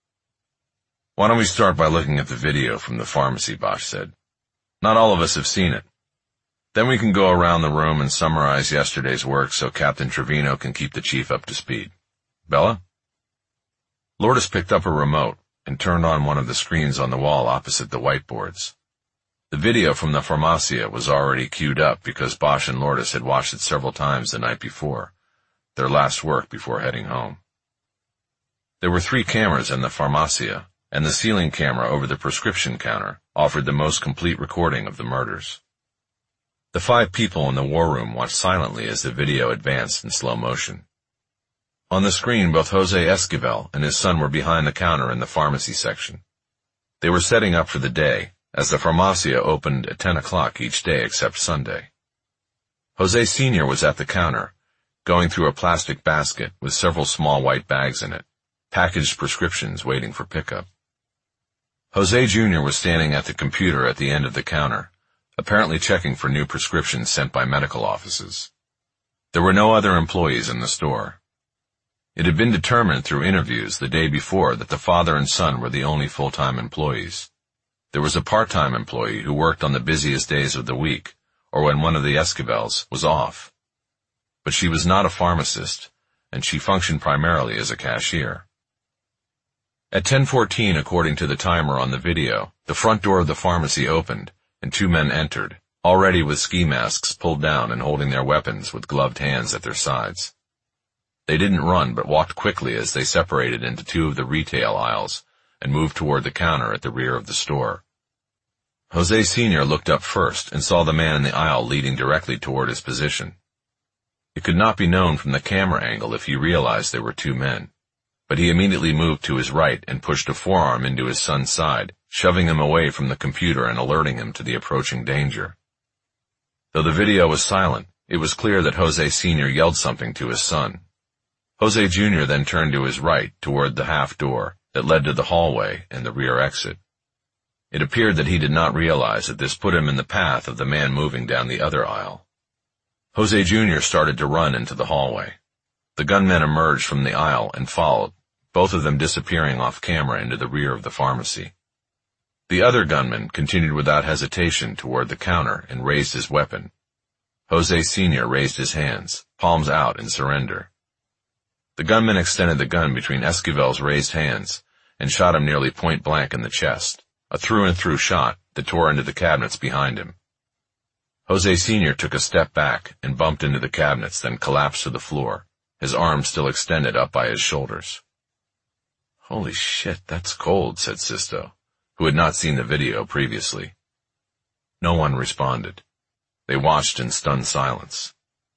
Why don't we start by looking at the video from the pharmacy, Bosch said. Not all of us have seen it. Then we can go around the room and summarize yesterday's work so Captain Trevino can keep the chief up to speed. Bella? Lourdes picked up a remote and turned on one of the screens on the wall opposite the whiteboards. The video from the Farmacia was already queued up because Bosch and Lourdes had watched it several times the night before, their last work before heading home. There were three cameras in the Farmacia, and the ceiling camera over the prescription counter offered the most complete recording of the murders. The five people in the war room watched silently as the video advanced in slow motion. On the screen, both Jose Esquivel and his son were behind the counter in the pharmacy section. They were setting up for the day, as the Farmacia opened at ten o'clock each day except Sunday. Jose Senior was at the counter, going through a plastic basket with several small white bags in it, packaged prescriptions waiting for pickup. Jose Junior was standing at the computer at the end of the counter, apparently checking for new prescriptions sent by medical offices. There were no other employees in the store. It had been determined through interviews the day before that the father and son were the only full-time employees. There was a part-time employee who worked on the busiest days of the week, or when one of the Esquivels was off. But she was not a pharmacist, and she functioned primarily as a cashier. At ten fourteen, according to the timer on the video, the front door of the pharmacy opened, and two men entered, already with ski masks pulled down and holding their weapons with gloved hands at their sides. They didn't run, but walked quickly as they separated into two of the retail aisles, and moved toward the counter at the rear of the store. Jose Senior looked up first and saw the man in the aisle leading directly toward his position. It could not be known from the camera angle if he realized there were two men, but he immediately moved to his right and pushed a forearm into his son's side, shoving him away from the computer and alerting him to the approaching danger. Though the video was silent, it was clear that Jose Senior yelled something to his son. Jose Junior then turned to his right toward the half door that led to the hallway and the rear exit. It appeared that he did not realize that this put him in the path of the man moving down the other aisle. Jose Junior started to run into the hallway. The gunmen emerged from the aisle and followed, both of them disappearing off camera into the rear of the pharmacy. The other gunman continued without hesitation toward the counter and raised his weapon. Jose Senior raised his hands, palms out in surrender. The gunman extended the gun between Esquivel's raised hands and shot him nearly point blank in the chest, a through-and-through shot that tore into the cabinets behind him. Jose Senior took a step back and bumped into the cabinets, then collapsed to the floor, his arms still extended up by his shoulders. "Holy shit, that's cold," said Sisto, who had not seen the video previously. No one responded. They watched in stunned silence.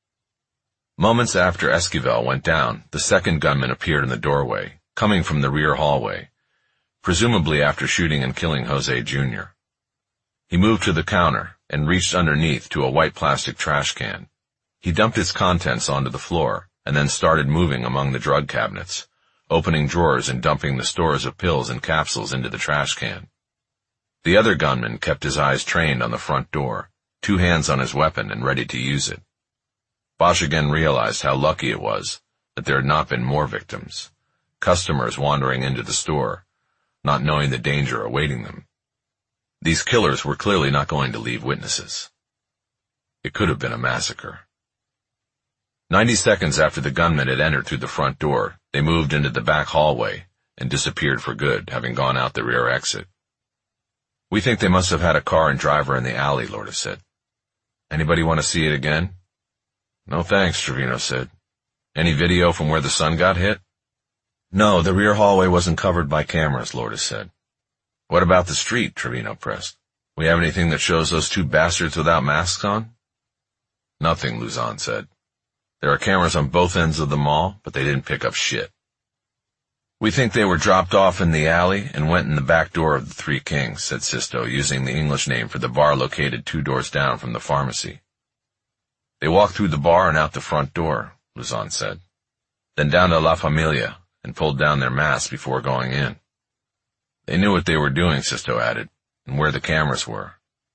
Moments after Esquivel went down, the second gunman appeared in the doorway, coming from the rear hallway, presumably after shooting and killing Jose Junior He moved to the counter and reached underneath to a white plastic trash can. He dumped its contents onto the floor and then started moving among the drug cabinets, opening drawers and dumping the stores of pills and capsules into the trash can. The other gunman kept his eyes trained on the front door, two hands on his weapon and ready to use it. Bosch again realized how lucky it was that there had not been more victims. customers wandering into the store, not knowing the danger awaiting them. These killers were clearly not going to leave witnesses. It could have been a massacre. Ninety seconds after the gunmen had entered through the front door, they moved into the back hallway and disappeared for good, having gone out the rear exit. We think they must have had a car and driver in the alley, Lourdes said. Anybody want to see it again? No thanks, Trevino said. Any video from where the sun got hit? No, the rear hallway wasn't covered by cameras, Lourdes said. What about the street? Trevino pressed. We have anything that shows those two bastards without masks on? Nothing, Luzon said. There are cameras on both ends of the mall, but they didn't pick up shit. We think they were dropped off in the alley and went in the back door of the Three Kings, said Sisto, using the English name for the bar located two doors down from the pharmacy. They walked through the bar and out the front door, Luzon said. Then down to La Familia and pulled down their masks before going in. They knew what they were doing, Sisto added, and where the cameras were.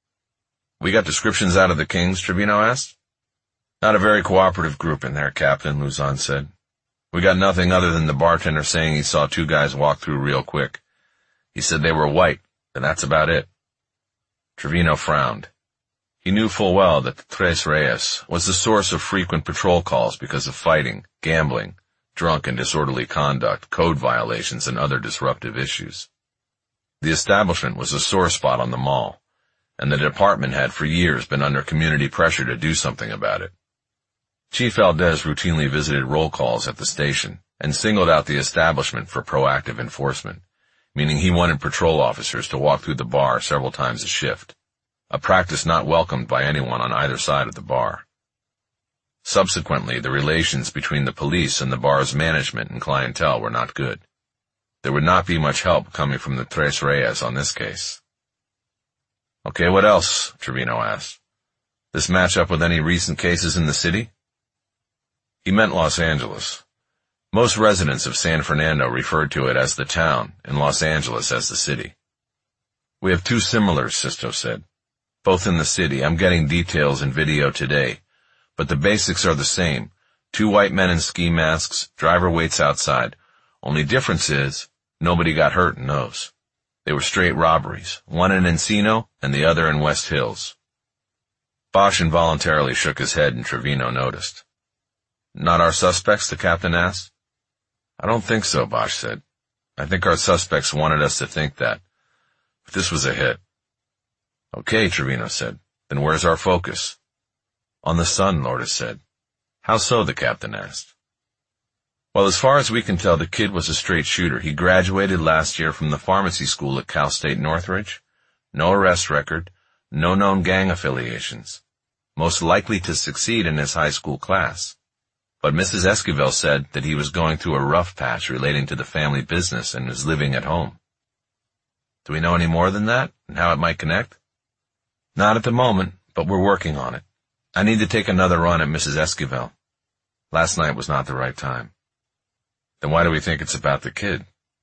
We got descriptions out of the Kings, Trevino asked. Not a very cooperative group in there, Captain, Luzon said. We got nothing other than the bartender saying he saw two guys walk through real quick. He said they were white, and that's about it. Trevino frowned. He knew full well that the Tres Reyes was the source of frequent patrol calls because of fighting, gambling, drunk and disorderly conduct, code violations, and other disruptive issues. The establishment was a sore spot on the mall, and the department had for years been under community pressure to do something about it. Chief Valdez routinely visited roll calls at the station and singled out the establishment for proactive enforcement, meaning he wanted patrol officers to walk through the bar several times a shift, a practice not welcomed by anyone on either side of the bar. Subsequently, the relations between the police and the bar's management and clientele were not good. There would not be much help coming from the Tres Reyes on this case. Okay, what else? Trevino asked. This match up with any recent cases in the city? He meant Los Angeles. Most residents of San Fernando referred to it as the town and Los Angeles as the city. We have two similars, Sisto said. Both in the city. I'm getting details in video today, but the basics are the same. Two white men in ski masks, driver waits outside. Only difference is, nobody got hurt in those. They were straight robberies, one in Encino and the other in West Hills. Bosch involuntarily shook his head and Trevino noticed. Not our suspects, the captain asked. I don't think so, Bosch said. I think our suspects wanted us to think that. But this was a hit. Okay, Trevino said. Then where's our focus? On the sun, Lourdes said. How so, the captain asked. Well, as far as we can tell, the kid was a straight shooter. He graduated last year from the pharmacy school at Cal State Northridge. No arrest record. No known gang affiliations. Most likely to succeed in his high school class. But Missus Esquivel said that he was going through a rough patch relating to the family business and was living at home. Do we know any more than that, and how it might connect? Not at the moment, but we're working on it. I need to take another run at Missus Esquivel. Last night was not the right time. Then why do we think it's about the kid?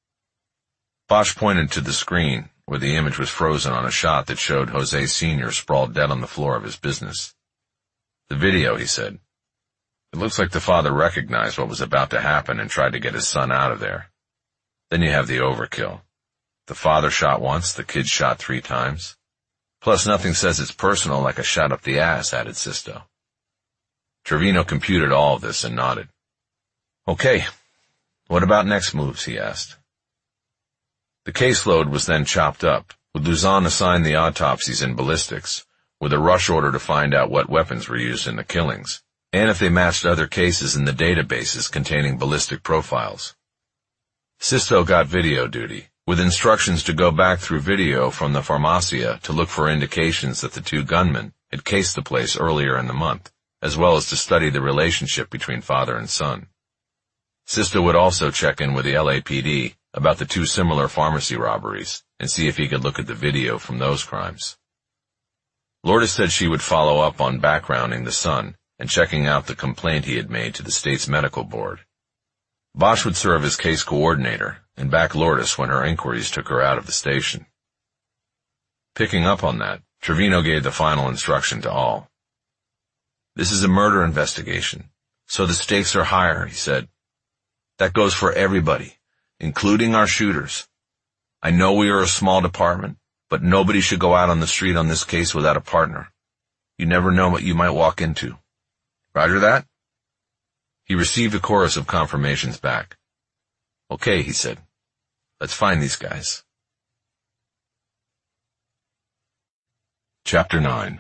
Bosch pointed to the screen, where the image was frozen on a shot that showed Jose Senior sprawled dead on the floor of his business. The video, he said. It looks like the father recognized what was about to happen and tried to get his son out of there. Then you have the overkill. The father shot once, the kid shot three times. Plus nothing says it's personal like a shot up the ass, added Sisto. Trevino computed all of this and nodded. Okay, what about next moves, he asked. The caseload was then chopped up, with Luzon assigned the autopsies and ballistics, with a rush order to find out what weapons were used in the killings, and if they matched other cases in the databases containing ballistic profiles. Sisto got video duty, with instructions to go back through video from the Farmacia to look for indications that the two gunmen had cased the place earlier in the month, as well as to study the relationship between father and son. Sisto would also check in with the L A P D about the two similar pharmacy robberies and see if he could look at the video from those crimes. Lourdes said she would follow up on backgrounding the son and checking out the complaint he had made to the state's medical board. Bosch would serve as case coordinator and back Lourdes when her inquiries took her out of the station. Picking up on that, Trevino gave the final instruction to all. This is a murder investigation, so the stakes are higher, he said. That goes for everybody, including our shooters. I know we are a small department, but nobody should go out on the street on this case without a partner. You never know what you might walk into. Roger that?" He received a chorus of confirmations back. "Okay," he said. "Let's find these guys." Chapter nine.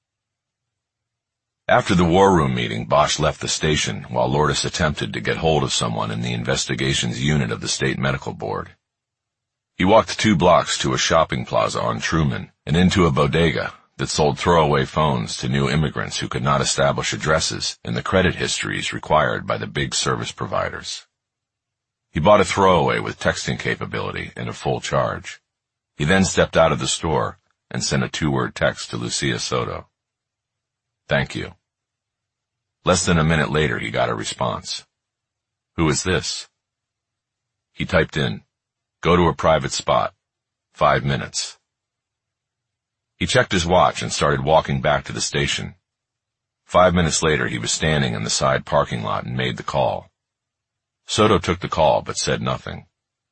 After the war room meeting, Bosch left the station while Lourdes attempted to get hold of someone in the investigations unit of the State Medical Board. He walked two blocks to a shopping plaza on Truman and into a bodega that sold throwaway phones to new immigrants who could not establish addresses and the credit histories required by the big service providers. He bought a throwaway with texting capability and a full charge. He then stepped out of the store and sent a two-word text to Lucia Soto. "Thank you." Less than a minute later, he got a response. "Who is this?" He typed in, "Go to a private spot. Five minutes." He checked his watch and started walking back to the station. Five minutes later, he was standing in the side parking lot and made the call. Soto took the call but said nothing.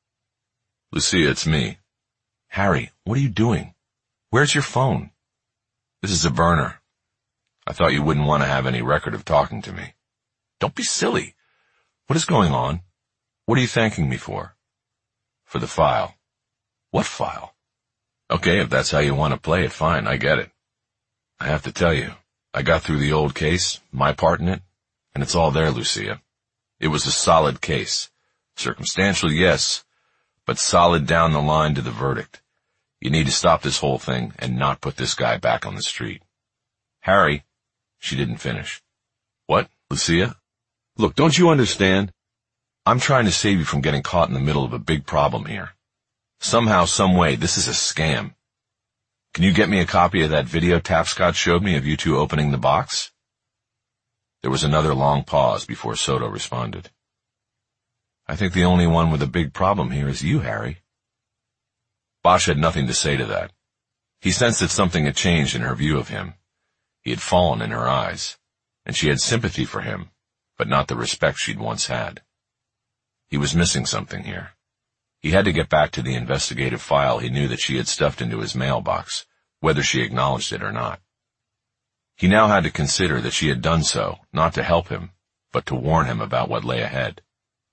"Lucia, it's me." "Harry, what are you doing? Where's your phone?" "This is a burner. I thought you wouldn't want to have any record of talking to me." "Don't be silly. What is going on? What are you thanking me for?" "For the file." "What file?" "Okay, if that's how you want to play it, fine, I get it. I have to tell you, I got through the old case, my part in it, and it's all there, Lucia. It was a solid case. Circumstantial, yes, but solid down the line to the verdict. You need to stop this whole thing and not put this guy back on the street." "Harry," she didn't finish. "What, Lucia? Look, don't you understand? I'm trying to save you from getting caught in the middle of a big problem here. Somehow, some way, this is a scam. Can you get me a copy of that video Tapscott showed me of you two opening the box?" There was another long pause before Soto responded. "I think the only one with a big problem here is you, Harry." Bosch had nothing to say to that. He sensed that something had changed in her view of him. He had fallen in her eyes, and she had sympathy for him, but not the respect she'd once had. He was missing something here. He had to get back to the investigative file he knew that she had stuffed into his mailbox, whether she acknowledged it or not. He now had to consider that she had done so, not to help him, but to warn him about what lay ahead.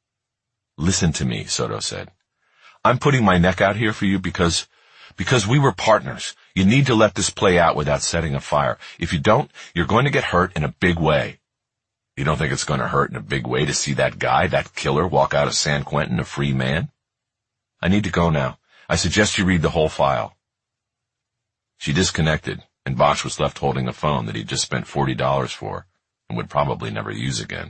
"Listen to me," Soto said. "I'm putting my neck out here for you because, because we were partners. You need to let this play out without setting a fire. If you don't, you're going to get hurt in a big way." "You don't think it's going to hurt in a big way to see that guy, that killer, walk out of San Quentin a free man?" "I need to go now. I suggest you read the whole file." She disconnected, and Bosch was left holding a phone that he'd just spent forty dollars for and would probably never use again.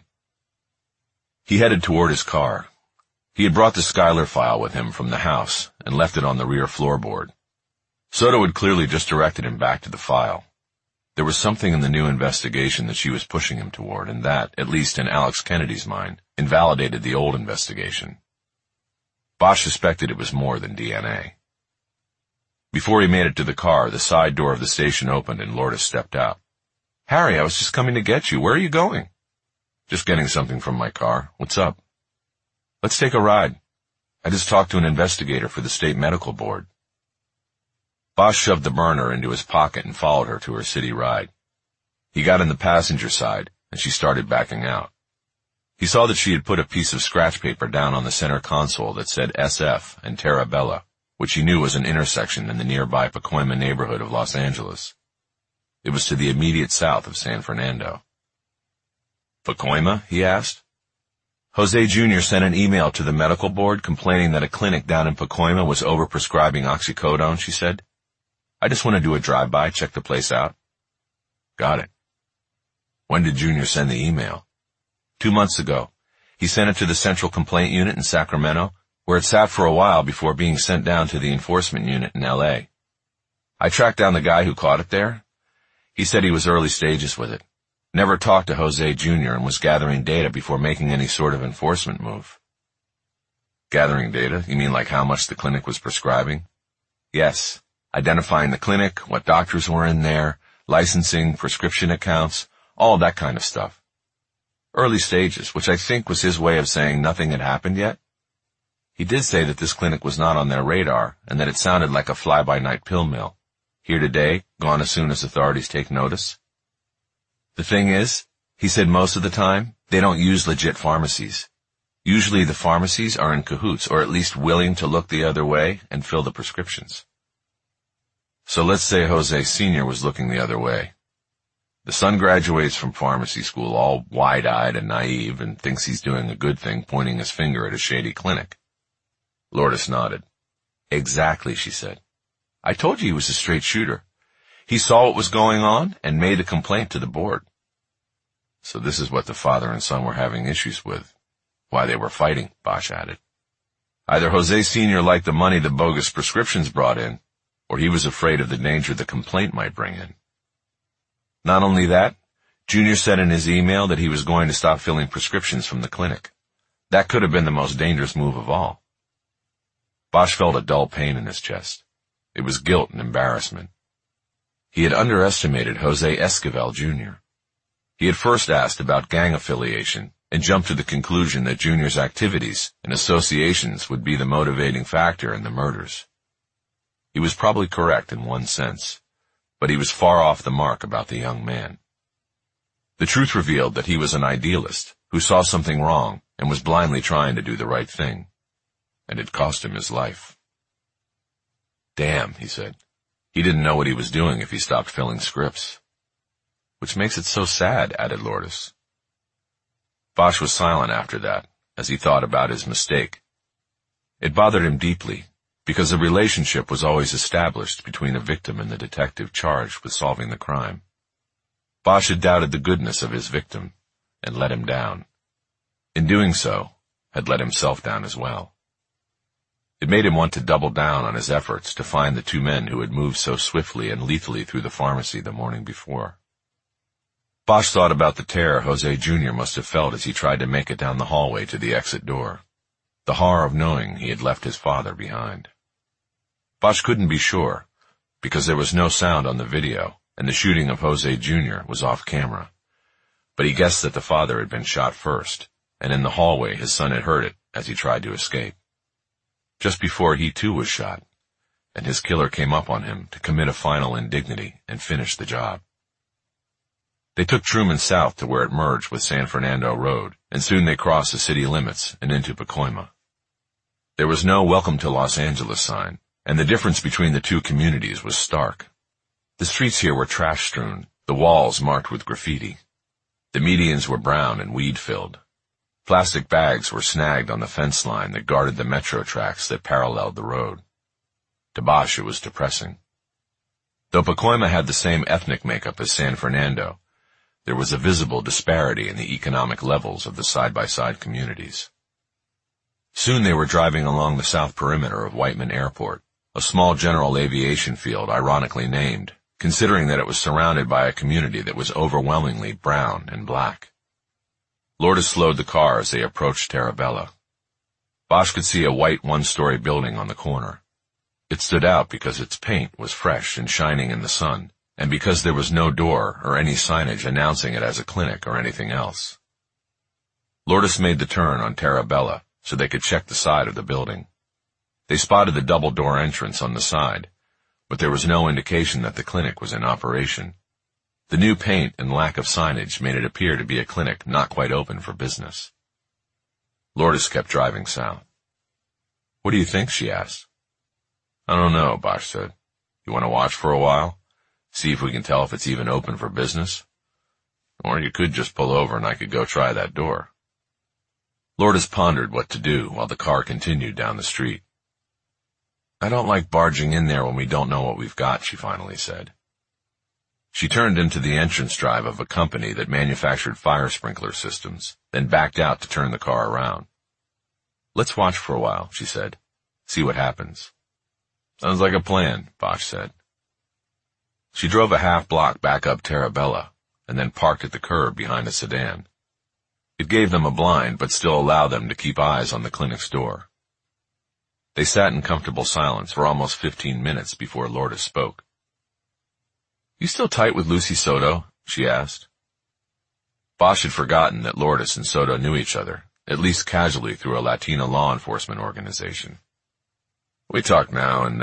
He headed toward his car. He had brought the Schuyler file with him from the house and left it on the rear floorboard. Soto had clearly just directed him back to the file. There was something in the new investigation that she was pushing him toward, and that, at least in Alex Kennedy's mind, invalidated the old investigation. Bosch suspected it was more than D N A. Before he made it to the car, the side door of the station opened and Lourdes stepped out. "Harry, I was just coming to get you. Where are you going?" "Just getting something from my car. What's up?" "Let's take a ride. I just talked to an investigator for the State Medical Board." Bosch shoved the burner into his pocket and followed her to her city ride. He got in the passenger side, and she started backing out. He saw that she had put a piece of scratch paper down on the center console that said S F and Terra Bella, which he knew was an intersection in the nearby Pacoima neighborhood of Los Angeles. It was to the immediate south of San Fernando. "Pacoima?" he asked. "Jose Junior sent an email to the medical board complaining that a clinic down in Pacoima was overprescribing oxycodone," she said. "I just want to do a drive-by, check the place out." "Got it. When did Junior send the email?" Two months ago. He sent it to the Central Complaint Unit in Sacramento, where it sat for a while before being sent down to the Enforcement Unit in L A. I tracked down the guy who caught it there. He said he was early stages with it. Never talked to Jose Junior and was gathering data before making any sort of enforcement move. "Gathering data? You mean like how much the clinic was prescribing?" "Yes. Identifying the clinic, what doctors were in there, licensing, prescription accounts, all that kind of stuff. Early stages, which I think was his way of saying nothing had happened yet." He did say that this clinic was not on their radar and that it sounded like a fly-by-night pill mill. Here today, gone as soon as authorities take notice. The thing is, he said most of the time, they don't use legit pharmacies. Usually the pharmacies are in cahoots, or at least willing to look the other way and fill the prescriptions. So let's say Jose Senior was looking the other way. The son graduates from pharmacy school all wide-eyed and naive and thinks he's doing a good thing pointing his finger at a shady clinic. Lourdes nodded. Exactly, she said. I told you he was a straight shooter. He saw what was going on and made a complaint to the board. So this is what the father and son were having issues with. Why they were fighting, Bosch added. Either Jose Senior liked the money the bogus prescriptions brought in, or he was afraid of the danger the complaint might bring in. Not only that, Junior said in his email that he was going to stop filling prescriptions from the clinic. That could have been the most dangerous move of all. Bosch felt a dull pain in his chest. It was guilt and embarrassment. He had underestimated Jose Esquivel, Junior He had first asked about gang affiliation and jumped to the conclusion that Junior's activities and associations would be the motivating factor in the murders. He was probably correct in one sense, but he was far off the mark about the young man. The truth revealed that he was an idealist who saw something wrong and was blindly trying to do the right thing, and it cost him his life. Damn, he said. He didn't know what he was doing if he stopped filling scripts. Which makes it so sad, added Lourdes. Bosch was silent after that, as he thought about his mistake. It bothered him deeply, because a relationship was always established between a victim and the detective charged with solving the crime. Bosch had doubted the goodness of his victim, and let him down. In doing so, had let himself down as well. It made him want to double down on his efforts to find the two men who had moved so swiftly and lethally through the pharmacy the morning before. Bosch thought about the terror Jose Junior must have felt as he tried to make it down the hallway to the exit door. The horror of knowing he had left his father behind. Bosch couldn't be sure, because there was no sound on the video, and the shooting of Jose Junior was off camera. But he guessed that the father had been shot first, and in the hallway his son had heard it as he tried to escape. Just before he too was shot, and his killer came up on him to commit a final indignity and finish the job. They took Truman south to where it merged with San Fernando Road, and soon they crossed the city limits and into Pacoima. There was no Welcome to Los Angeles sign, and the difference between the two communities was stark. The streets here were trash-strewn, the walls marked with graffiti. The medians were brown and weed-filled. Plastic bags were snagged on the fence line that guarded the metro tracks that paralleled the road. To Bosch it was depressing. Though Pacoima had the same ethnic makeup as San Fernando, there was a visible disparity in the economic levels of the side-by-side communities. Soon they were driving along the south perimeter of Whiteman Airport, a small general aviation field ironically named, considering that it was surrounded by a community that was overwhelmingly brown and black. Lourdes slowed the car as they approached Terabella. Bosch could see a white one-story building on the corner. It stood out because its paint was fresh and shining in the sun, and because there was no door or any signage announcing it as a clinic or anything else. Lourdes made the turn on Terabella so they could check the side of the building. They spotted the double-door entrance on the side, but there was no indication that the clinic was in operation. The new paint and lack of signage made it appear to be a clinic not quite open for business. Lourdes kept driving south. What do you think? She asked. I don't know, Bosch said. You want to watch for a while? See if we can tell if it's even open for business? Or you could just pull over and I could go try that door. Lourdes pondered what to do while the car continued down the street. I don't like barging in there when we don't know what we've got, she finally said. She turned into the entrance drive of a company that manufactured fire sprinkler systems, then backed out to turn the car around. Let's watch for a while, she said. See what happens. Sounds like a plan, Bosch said. She drove a half block back up Terabella, and then parked at the curb behind a sedan. It gave them a blind, but still allowed them to keep eyes on the clinic's door. They sat in comfortable silence for almost fifteen minutes before Lourdes spoke. You still tight with Lucy Soto? She asked. Bosch had forgotten that Lourdes and Soto knew each other, at least casually through a Latino law enforcement organization. We talked now and